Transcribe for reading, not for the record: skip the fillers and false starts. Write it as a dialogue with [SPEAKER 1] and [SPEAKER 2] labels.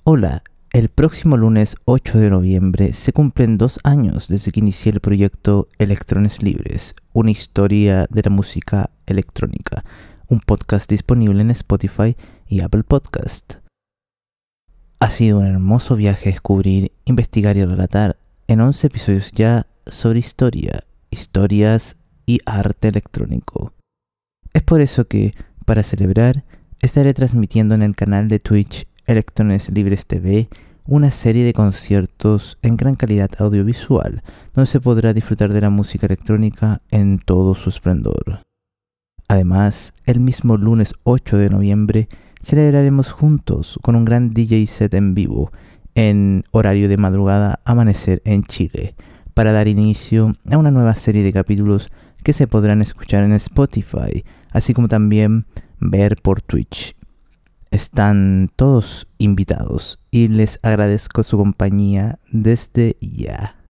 [SPEAKER 1] Hola, el próximo lunes 8 de noviembre se cumplen 2 años desde que inicié el proyecto Electrones Libres, una historia de la música electrónica, un podcast disponible en Spotify y Apple Podcast. Ha sido un hermoso viaje a descubrir, investigar y relatar en 11 episodios ya sobre historia, historias y arte electrónico. Es por eso que, para celebrar, estaré transmitiendo en el canal de Twitch Electrones Libres TV una serie de conciertos en gran calidad audiovisual, donde se podrá disfrutar de la música electrónica en todo su esplendor. Además, el mismo lunes 8 de noviembre celebraremos juntos con un gran DJ set en vivo en horario de madrugada amanecer en Chile, para dar inicio a una nueva serie de capítulos que se podrán escuchar en Spotify, así como también ver por Twitch. Están todos invitados y les agradezco su compañía desde ya.